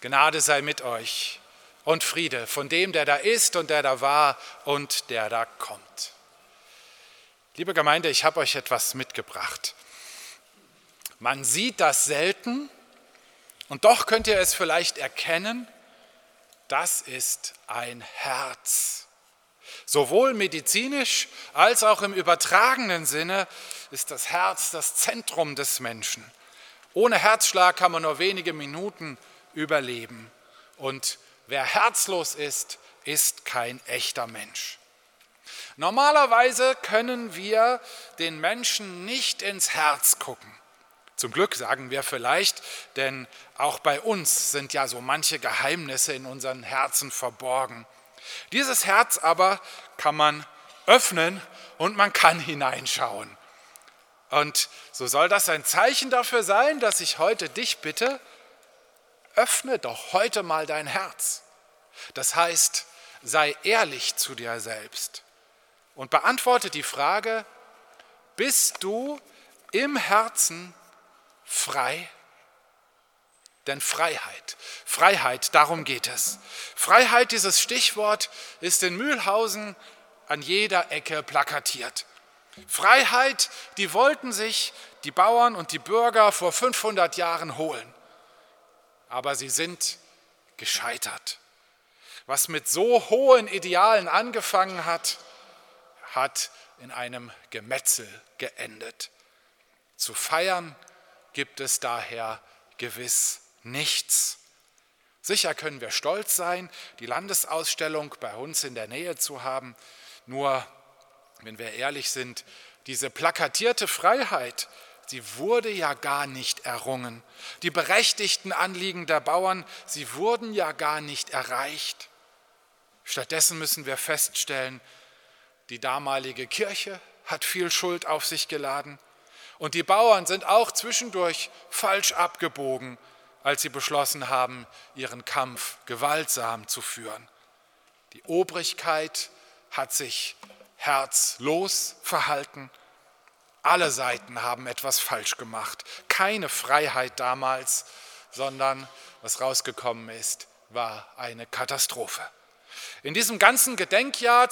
Gnade sei mit euch und Friede von dem, der da ist und der da war und der da kommt. Liebe Gemeinde, ich habe euch etwas mitgebracht. Man sieht das selten und doch könnt ihr es vielleicht erkennen, das ist ein Herz. Sowohl medizinisch als auch im übertragenen Sinne ist das Herz das Zentrum des Menschen. Ohne Herzschlag kann man nur wenige Minuten überleben. Und wer herzlos ist, ist kein echter Mensch. Normalerweise können wir den Menschen nicht ins Herz gucken. Zum Glück sagen wir vielleicht, denn auch bei uns sind ja so manche Geheimnisse in unseren Herzen verborgen. Dieses Herz aber kann man öffnen und man kann hineinschauen. Und so soll das ein Zeichen dafür sein, dass ich heute dich bitte, öffne doch heute mal dein Herz. Das heißt, sei ehrlich zu dir selbst und beantworte die Frage, bist du im Herzen frei? Denn Freiheit, darum geht es. Freiheit, dieses Stichwort, ist in Mühlhausen an jeder Ecke plakatiert. Freiheit, die wollten sich die Bauern und die Bürger vor 500 Jahren holen. Aber sie sind gescheitert. Was mit so hohen Idealen angefangen hat, hat in einem Gemetzel geendet. Zu feiern gibt es daher gewiss nichts. Sicher können wir stolz sein, die Landesausstellung bei uns in der Nähe zu haben. Nur, wenn wir ehrlich sind, diese plakatierte Freiheit, sie wurde ja gar nicht errungen. Die berechtigten Anliegen der Bauern, sie wurden ja gar nicht erreicht. Stattdessen müssen wir feststellen, die damalige Kirche hat viel Schuld auf sich geladen und die Bauern sind auch zwischendurch falsch abgebogen, als sie beschlossen haben, ihren Kampf gewaltsam zu führen. Die Obrigkeit hat sich herzlos verhalten. Alle Seiten haben etwas falsch gemacht. Keine Freiheit damals, sondern was rausgekommen ist, war eine Katastrophe. In diesem ganzen Gedenkjahr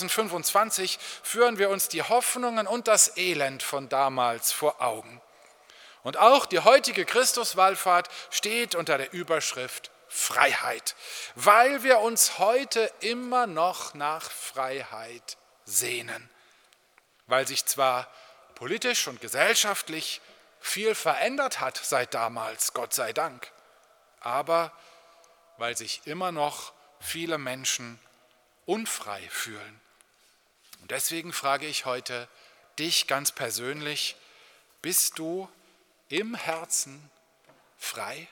2025 führen wir uns die Hoffnungen und das Elend von damals vor Augen. Und auch die heutige Christuswallfahrt steht unter der Überschrift Freiheit, weil wir uns heute immer noch nach Freiheit sehnen. Weil sich zwar politisch und gesellschaftlich viel verändert hat seit damals, Gott sei Dank, aber weil sich immer noch viele Menschen unfrei fühlen. Und deswegen frage ich heute dich ganz persönlich, bist du im Herzen frei?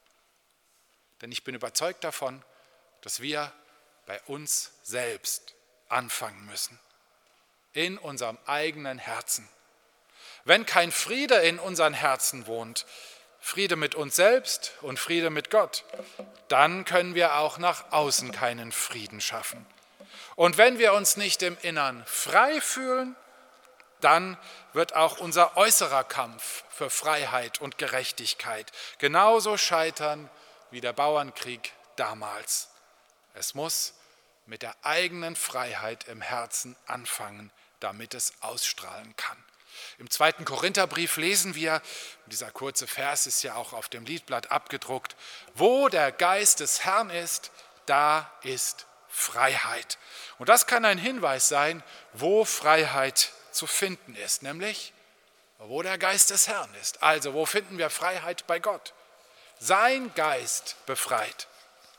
Denn ich bin überzeugt davon, dass wir bei uns selbst anfangen müssen, in unserem eigenen Herzen. Wenn kein Friede in unseren Herzen wohnt, Friede mit uns selbst und Friede mit Gott, dann können wir auch nach außen keinen Frieden schaffen. Und wenn wir uns nicht im Innern frei fühlen, dann wird auch unser äußerer Kampf für Freiheit und Gerechtigkeit genauso scheitern wie der Bauernkrieg damals. Es muss mit der eigenen Freiheit im Herzen anfangen, damit es ausstrahlen kann. Im 2. Korintherbrief lesen wir, dieser kurze Vers ist ja auch auf dem Liedblatt abgedruckt, wo der Geist des Herrn ist, da ist Freiheit. Und das kann ein Hinweis sein, wo Freiheit zu finden ist, nämlich wo der Geist des Herrn ist. Also wo finden wir Freiheit bei Gott? Sein Geist befreit.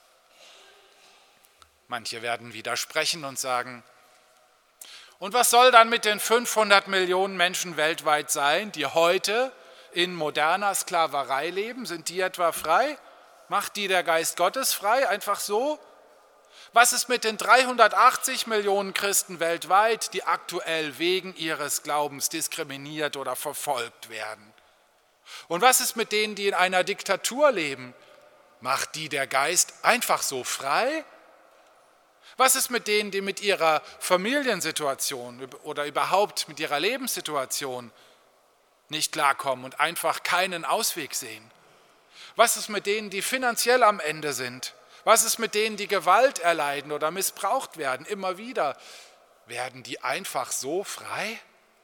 Manche werden widersprechen und sagen, und was soll dann mit den 500 Millionen Menschen weltweit sein, die heute in moderner Sklaverei leben? Sind die etwa frei? Macht die der Geist Gottes frei, einfach so? Was ist mit den 380 Millionen Christen weltweit, die aktuell wegen ihres Glaubens diskriminiert oder verfolgt werden? Und was ist mit denen, die in einer Diktatur leben? Macht die der Geist einfach so frei? Was ist mit denen, die mit ihrer Familiensituation oder überhaupt mit ihrer Lebenssituation nicht klarkommen und einfach keinen Ausweg sehen? Was ist mit denen, die finanziell am Ende sind? Was ist mit denen, die Gewalt erleiden oder missbraucht werden? Immer wieder. Werden die einfach so frei?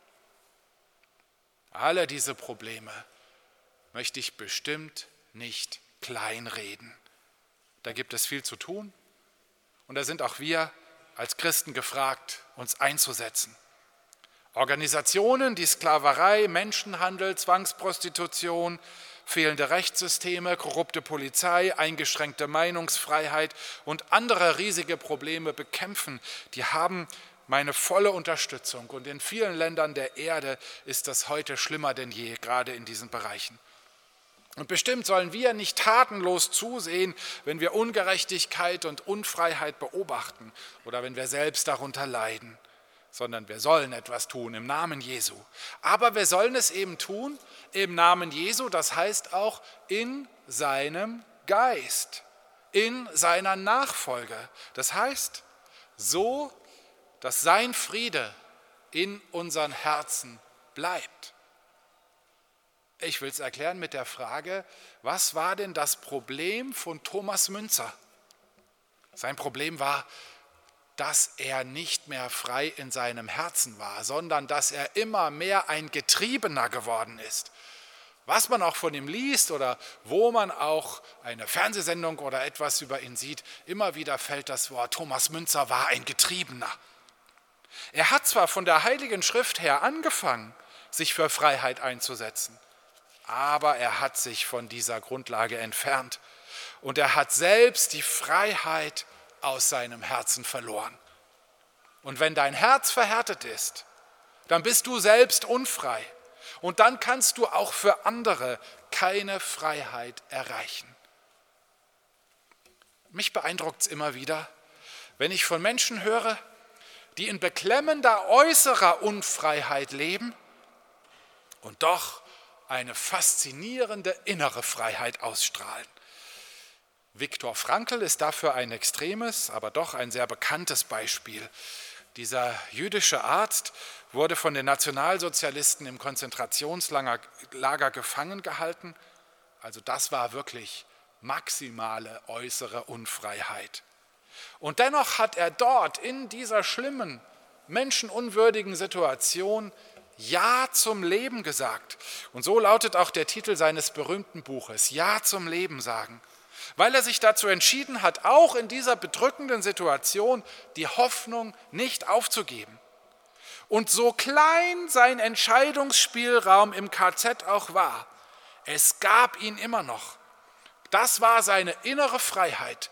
Alle diese Probleme möchte ich bestimmt nicht kleinreden. Da gibt es viel zu tun und da sind auch wir als Christen gefragt, uns einzusetzen. Organisationen, die Sklaverei, Menschenhandel, Zwangsprostitution, fehlende Rechtssysteme, korrupte Polizei, eingeschränkte Meinungsfreiheit und andere riesige Probleme bekämpfen, die haben meine volle Unterstützung. Und in vielen Ländern der Erde ist das heute schlimmer denn je, gerade in diesen Bereichen. Und bestimmt sollen wir nicht tatenlos zusehen, wenn wir Ungerechtigkeit und Unfreiheit beobachten oder wenn wir selbst darunter leiden, sondern wir sollen etwas tun im Namen Jesu. Aber wir sollen es eben tun im Namen Jesu, das heißt auch in seinem Geist, in seiner Nachfolge. Das heißt, so, dass sein Friede in unseren Herzen bleibt. Ich will es erklären mit der Frage, was war denn das Problem von Thomas Müntzer? Sein Problem war, dass er nicht mehr frei in seinem Herzen war, sondern dass er immer mehr ein Getriebener geworden ist. Was man auch von ihm liest oder wo man auch eine Fernsehsendung oder etwas über ihn sieht, immer wieder fällt das Wort, Thomas Müntzer war ein Getriebener. Er hat zwar von der Heiligen Schrift her angefangen, sich für Freiheit einzusetzen, aber er hat sich von dieser Grundlage entfernt und er hat selbst die Freiheit aus seinem Herzen verloren. Und wenn dein Herz verhärtet ist, dann bist du selbst unfrei und dann kannst du auch für andere keine Freiheit erreichen. Mich beeindruckt es immer wieder, wenn ich von Menschen höre, die in beklemmender äußerer Unfreiheit leben und doch eine faszinierende innere Freiheit ausstrahlen. Viktor Frankl ist dafür ein extremes, aber doch ein sehr bekanntes Beispiel. Dieser jüdische Arzt wurde von den Nationalsozialisten im Konzentrationslager gefangen gehalten. Also das war wirklich maximale äußere Unfreiheit. Und dennoch hat er dort in dieser schlimmen, menschenunwürdigen Situation Ja zum Leben gesagt. Und so lautet auch der Titel seines berühmten Buches, Ja zum Leben sagen. Weil er sich dazu entschieden hat, auch in dieser bedrückenden Situation die Hoffnung nicht aufzugeben. Und so klein sein Entscheidungsspielraum im KZ auch war, es gab ihn immer noch. Das war seine innere Freiheit,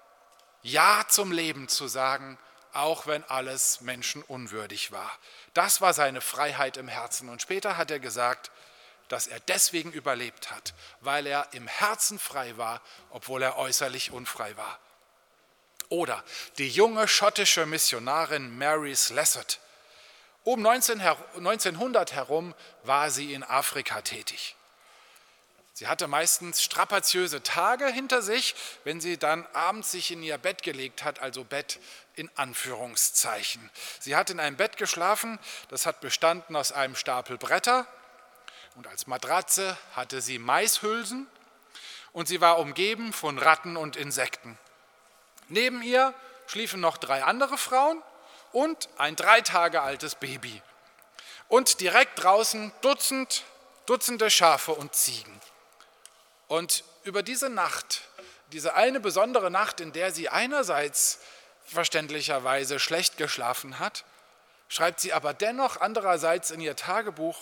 Ja zum Leben zu sagen, auch wenn alles menschenunwürdig war. Das war seine Freiheit im Herzen. Und später hat er gesagt, dass er deswegen überlebt hat, weil er im Herzen frei war, obwohl er äußerlich unfrei war. Oder die junge schottische Missionarin Mary Slessor. Um 1900 herum war sie in Afrika tätig. Sie hatte meistens strapaziöse Tage hinter sich, wenn sie dann abends sich in ihr Bett gelegt hat, also Bett in Anführungszeichen. Sie hat in einem Bett geschlafen, das hat bestanden aus einem Stapel Bretter und als Matratze hatte sie Maishülsen und sie war umgeben von Ratten und Insekten. Neben ihr schliefen noch 3 andere Frauen und ein 3 Tage altes Baby. Und direkt draußen Dutzende Schafe und Ziegen. Und über diese Nacht, diese eine besondere Nacht, in der sie einerseits verständlicherweise schlecht geschlafen hat, schreibt sie aber dennoch andererseits in ihr Tagebuch,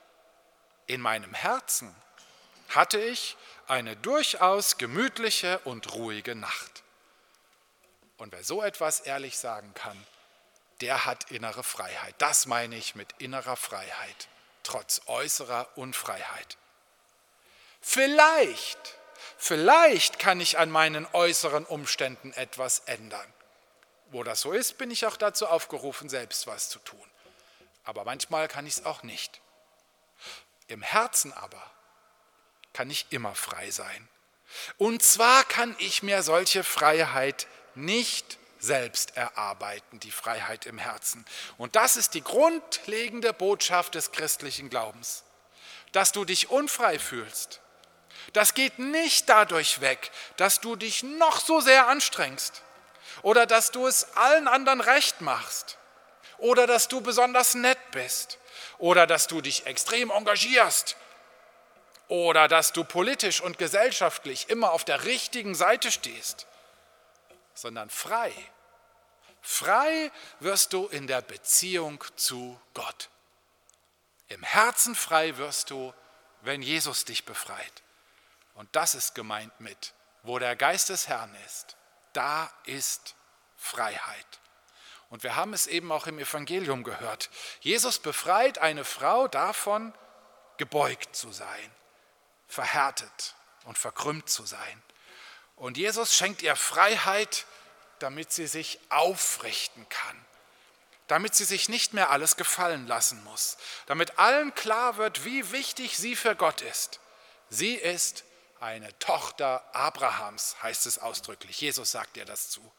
in meinem Herzen hatte ich eine durchaus gemütliche und ruhige Nacht. Und wer so etwas ehrlich sagen kann, der hat innere Freiheit. Das meine ich mit innerer Freiheit, trotz äußerer Unfreiheit. Vielleicht kann ich an meinen äußeren Umständen etwas ändern. Wo das so ist, bin ich auch dazu aufgerufen, selbst was zu tun. Aber manchmal kann ich es auch nicht. Im Herzen aber kann ich immer frei sein. Und zwar kann ich mir solche Freiheit nicht selbst erarbeiten, die Freiheit im Herzen. Und das ist die grundlegende Botschaft des christlichen Glaubens, dass du dich unfrei fühlst, Das geht nicht dadurch weg, dass du dich noch so sehr anstrengst oder dass du es allen anderen recht machst oder dass du besonders nett bist oder dass du dich extrem engagierst oder dass du politisch und gesellschaftlich immer auf der richtigen Seite stehst, sondern frei. Frei wirst du in der Beziehung zu Gott. Im Herzen frei wirst du, wenn Jesus dich befreit. Und das ist gemeint mit, wo der Geist des Herrn ist, da ist Freiheit. Und wir haben es eben auch im Evangelium gehört. Jesus befreit eine Frau davon, gebeugt zu sein, verhärtet und verkrümmt zu sein. Und Jesus schenkt ihr Freiheit, damit sie sich aufrichten kann, damit sie sich nicht mehr alles gefallen lassen muss, damit allen klar wird, wie wichtig sie für Gott ist. Sie ist eine Tochter Abrahams, heißt es ausdrücklich. Jesus sagt ihr das zu.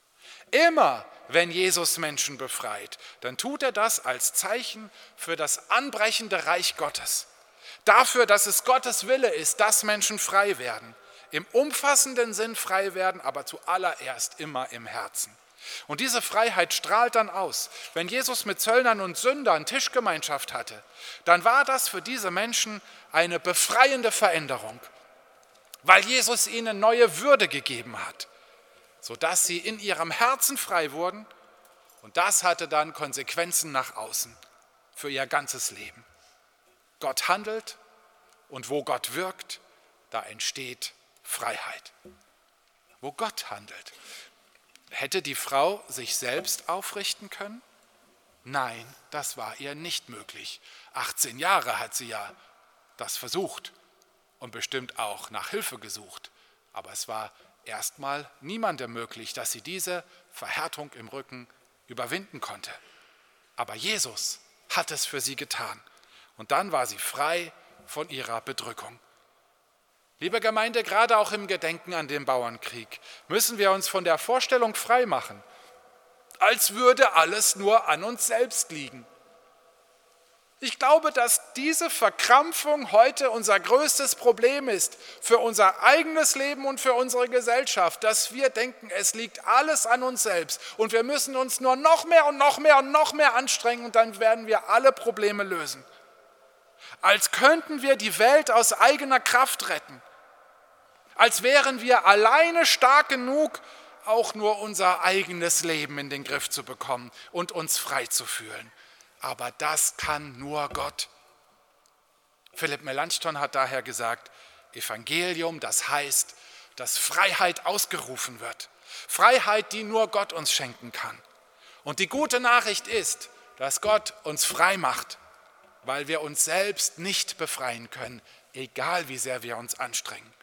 Immer wenn Jesus Menschen befreit, dann tut er das als Zeichen für das anbrechende Reich Gottes. Dafür, dass es Gottes Wille ist, dass Menschen frei werden. Im umfassenden Sinn frei werden, aber zuallererst immer im Herzen. Und diese Freiheit strahlt dann aus. Wenn Jesus mit Zöllnern und Sündern Tischgemeinschaft hatte, dann war das für diese Menschen eine befreiende Veränderung, weil Jesus ihnen neue Würde gegeben hat, sodass sie in ihrem Herzen frei wurden. Und das hatte dann Konsequenzen nach außen für ihr ganzes Leben. Gott handelt und wo Gott wirkt, da entsteht Freiheit. Wo Gott handelt. Hätte die Frau sich selbst aufrichten können? Nein, das war ihr nicht möglich. 18 Jahre hat sie ja das versucht und bestimmt auch nach Hilfe gesucht. Aber es war erstmal niemandem möglich, dass sie diese Verhärtung im Rücken überwinden konnte. Aber Jesus hat es für sie getan. Und dann war sie frei von ihrer Bedrückung. Liebe Gemeinde, gerade auch im Gedenken an den Bauernkrieg müssen wir uns von der Vorstellung frei machen, als würde alles nur an uns selbst liegen. Ich glaube, dass diese Verkrampfung heute unser größtes Problem ist für unser eigenes Leben und für unsere Gesellschaft, dass wir denken, es liegt alles an uns selbst und wir müssen uns nur noch mehr und noch mehr und noch mehr anstrengen und dann werden wir alle Probleme lösen. Als könnten wir die Welt aus eigener Kraft retten. Als wären wir alleine stark genug, auch nur unser eigenes Leben in den Griff zu bekommen und uns frei zu fühlen. Aber das kann nur Gott. Philipp Melanchthon hat daher gesagt, Evangelium, das heißt, dass Freiheit ausgerufen wird. Freiheit, die nur Gott uns schenken kann. Und die gute Nachricht ist, dass Gott uns frei macht, weil wir uns selbst nicht befreien können, egal wie sehr wir uns anstrengen.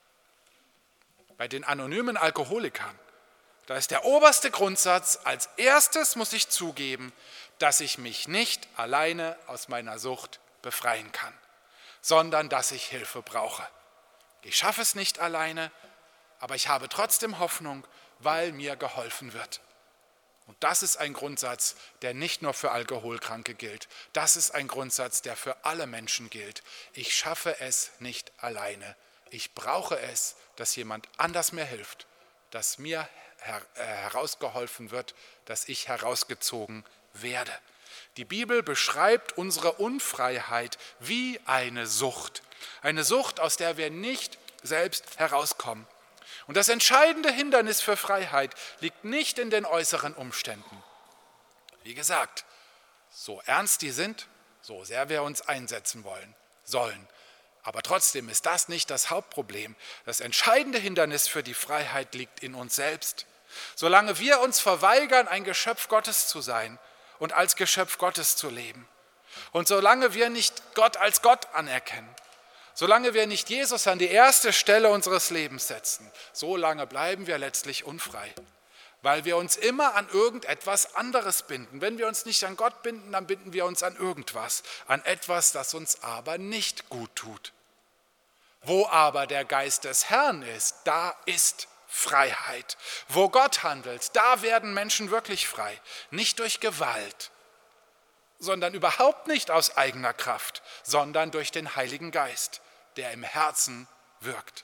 Bei den anonymen Alkoholikern, da ist der oberste Grundsatz, als erstes muss ich zugeben, dass ich mich nicht alleine aus meiner Sucht befreien kann, sondern dass ich Hilfe brauche. Ich schaffe es nicht alleine, aber ich habe trotzdem Hoffnung, weil mir geholfen wird. Und das ist ein Grundsatz, der nicht nur für Alkoholkranke gilt. Das ist ein Grundsatz, der für alle Menschen gilt. Ich schaffe es nicht alleine. Ich brauche es, dass jemand anders mir hilft, dass mir herausgeholfen wird, dass ich herausgezogen werde. Die Bibel beschreibt unsere Unfreiheit wie eine Sucht. Eine Sucht, aus der wir nicht selbst herauskommen. Und das entscheidende Hindernis für Freiheit liegt nicht in den äußeren Umständen. Wie gesagt, so ernst die sind, so sehr wir uns einsetzen sollen. Aber trotzdem ist das nicht das Hauptproblem. Das entscheidende Hindernis für die Freiheit liegt in uns selbst. Solange wir uns verweigern, ein Geschöpf Gottes zu sein und als Geschöpf Gottes zu leben. Und solange wir nicht Gott als Gott anerkennen, solange wir nicht Jesus an die erste Stelle unseres Lebens setzen, solange bleiben wir letztlich unfrei, weil wir uns immer an irgendetwas anderes binden. Wenn wir uns nicht an Gott binden, dann binden wir uns an irgendwas, an etwas, das uns aber nicht gut tut. Wo aber der Geist des Herrn ist, da ist Freiheit. Wo Gott handelt, da werden Menschen wirklich frei, nicht durch Gewalt, sondern überhaupt nicht aus eigener Kraft, sondern durch den Heiligen Geist, der im Herzen wirkt.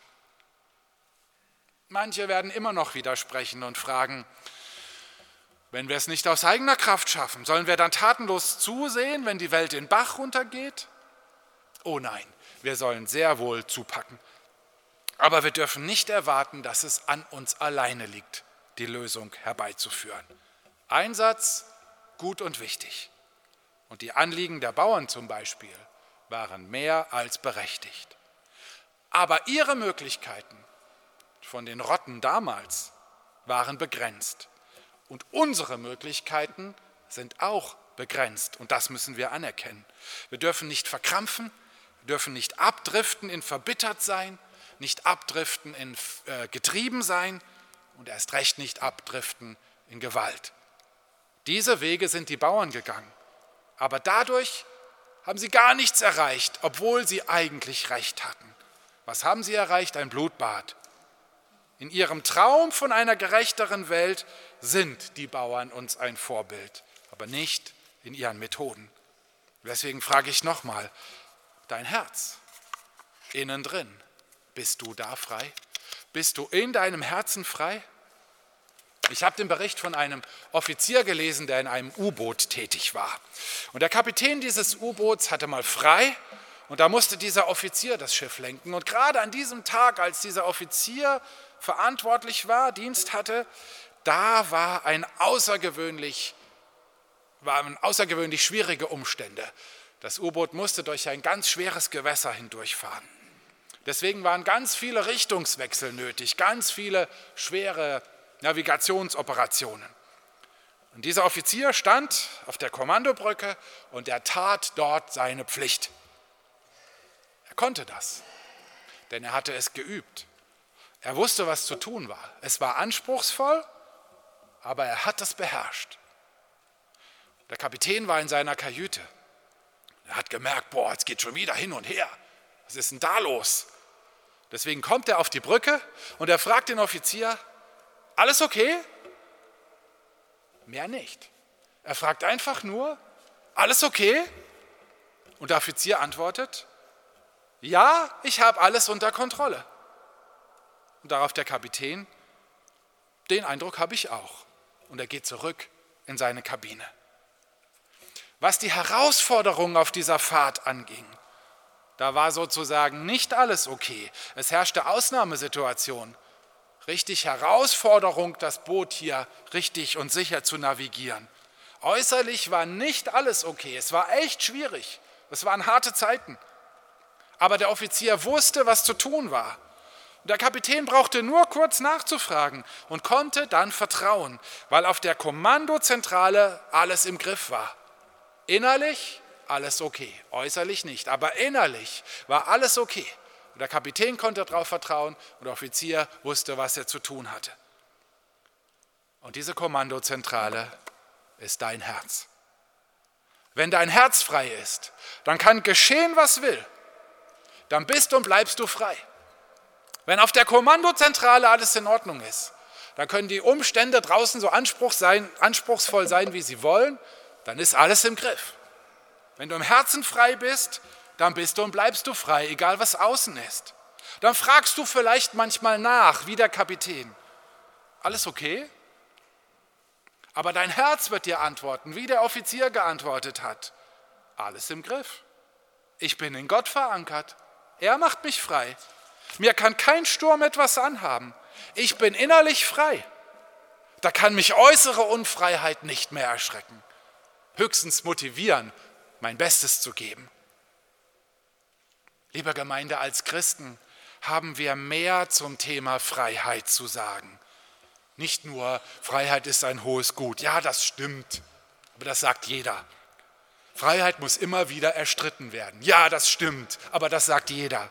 Manche werden immer noch widersprechen und fragen, wenn wir es nicht aus eigener Kraft schaffen, sollen wir dann tatenlos zusehen, wenn die Welt den Bach runtergeht? Oh nein, wir sollen sehr wohl zupacken. Aber wir dürfen nicht erwarten, dass es an uns alleine liegt, die Lösung herbeizuführen. Einsatz, gut und wichtig. Und die Anliegen der Bauern zum Beispiel waren mehr als berechtigt. Aber ihre Möglichkeiten von den Rotten damals waren begrenzt. Und unsere Möglichkeiten sind auch begrenzt. Und das müssen wir anerkennen. Wir dürfen nicht verkrampfen, wir dürfen nicht abdriften in verbittert sein, nicht abdriften in getrieben sein und erst recht nicht abdriften in Gewalt. Diese Wege sind die Bauern gegangen. Aber dadurch haben sie gar nichts erreicht, obwohl sie eigentlich recht hatten. Was haben sie erreicht? Ein Blutbad. In ihrem Traum von einer gerechteren Welt sind die Bauern uns ein Vorbild, aber nicht in ihren Methoden. Deswegen frage ich nochmal, dein Herz, innen drin, bist du da frei? Bist du in deinem Herzen frei? Ich habe den Bericht von einem Offizier gelesen, der in einem U-Boot tätig war. Und der Kapitän dieses U-Boots hatte mal frei und da musste dieser Offizier das Schiff lenken. Und gerade an diesem Tag, als dieser Offizier verantwortlich war, Dienst hatte, da waren außergewöhnlich schwierige Umstände. Das U-Boot musste durch ein ganz schweres Gewässer hindurchfahren. Deswegen waren ganz viele Richtungswechsel nötig, ganz viele schwere Navigationsoperationen. Und dieser Offizier stand auf der Kommandobrücke und er tat dort seine Pflicht. Er konnte das, denn er hatte es geübt. Er wusste, was zu tun war. Es war anspruchsvoll, aber er hat es beherrscht. Der Kapitän war in seiner Kajüte. Er hat gemerkt, jetzt geht schon wieder hin und her. Was ist denn da los? Deswegen kommt er auf die Brücke und er fragt den Offizier, alles okay? Mehr nicht. Er fragt einfach nur, alles okay? Und der Offizier antwortet, ja, ich habe alles unter Kontrolle. Und darauf der Kapitän, den Eindruck habe ich auch. Und er geht zurück in seine Kabine. Was die Herausforderungen auf dieser Fahrt anging, da war sozusagen nicht alles okay. Es herrschte Ausnahmesituation. Richtig Herausforderung, das Boot hier richtig und sicher zu navigieren. Äußerlich war nicht alles okay. Es war echt schwierig. Es waren harte Zeiten. Aber der Offizier wusste, was zu tun war. Der Kapitän brauchte nur kurz nachzufragen und konnte dann vertrauen, weil auf der Kommandozentrale alles im Griff war. Innerlich alles okay, äußerlich nicht, aber innerlich war alles okay. Und der Kapitän konnte darauf vertrauen und der Offizier wusste, was er zu tun hatte. Und diese Kommandozentrale ist dein Herz. Wenn dein Herz frei ist, dann kann geschehen, was will. Dann bist und bleibst du frei. Wenn auf der Kommandozentrale alles in Ordnung ist, dann können die Umstände draußen so anspruchsvoll sein, wie sie wollen, dann ist alles im Griff. Wenn du im Herzen frei bist, dann bist du und bleibst du frei, egal was außen ist. Dann fragst du vielleicht manchmal nach, wie der Kapitän. Alles okay? Aber dein Herz wird dir antworten, wie der Offizier geantwortet hat. Alles im Griff. Ich bin in Gott verankert. Er macht mich frei. Mir kann kein Sturm etwas anhaben. Ich bin innerlich frei. Da kann mich äußere Unfreiheit nicht mehr erschrecken. Höchstens motivieren, mein Bestes zu geben. Liebe Gemeinde, als Christen haben wir mehr zum Thema Freiheit zu sagen. Nicht nur, Freiheit ist ein hohes Gut. Ja, das stimmt, aber das sagt jeder. Freiheit muss immer wieder erstritten werden. Ja, das stimmt, aber das sagt jeder.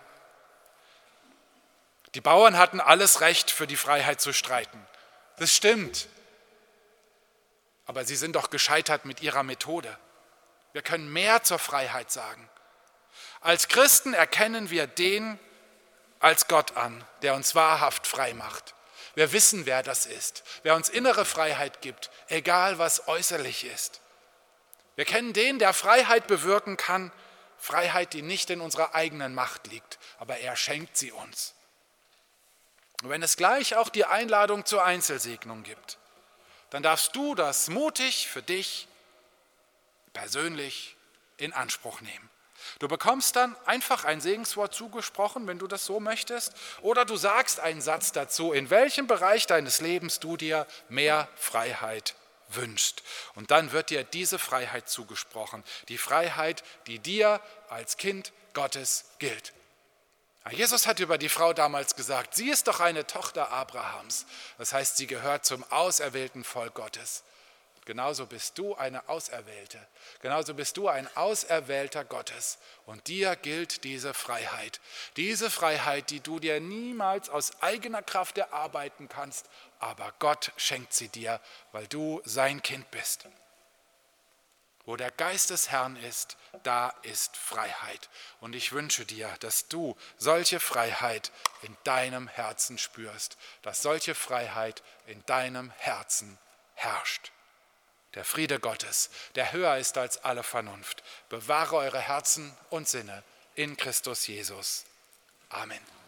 Die Bauern hatten alles Recht, für die Freiheit zu streiten. Das stimmt. Aber sie sind doch gescheitert mit ihrer Methode. Wir können mehr zur Freiheit sagen. Als Christen erkennen wir den als Gott an, der uns wahrhaft frei macht. Wir wissen, wer das ist, wer uns innere Freiheit gibt, egal was äußerlich ist. Wir kennen den, der Freiheit bewirken kann, Freiheit, die nicht in unserer eigenen Macht liegt, aber er schenkt sie uns. Und wenn es gleich auch die Einladung zur Einzelsegnung gibt, dann darfst du das mutig für dich persönlich in Anspruch nehmen. Du bekommst dann einfach ein Segenswort zugesprochen, wenn du das so möchtest, oder du sagst einen Satz dazu, in welchem Bereich deines Lebens du dir mehr Freiheit wünschst. Und dann wird dir diese Freiheit zugesprochen, die Freiheit, die dir als Kind Gottes gilt. Jesus hat über die Frau damals gesagt, sie ist doch eine Tochter Abrahams. Das heißt, sie gehört zum auserwählten Volk Gottes. Genauso bist du eine Auserwählte. Genauso bist du ein Auserwählter Gottes. Und dir gilt diese Freiheit. Diese Freiheit, die du dir niemals aus eigener Kraft erarbeiten kannst, aber Gott schenkt sie dir, weil du sein Kind bist. Wo der Geist des Herrn ist, da ist Freiheit. Und ich wünsche dir, dass du solche Freiheit in deinem Herzen spürst, dass solche Freiheit in deinem Herzen herrscht. Der Friede Gottes, der höher ist als alle Vernunft, bewahre eure Herzen und Sinne in Christus Jesus. Amen.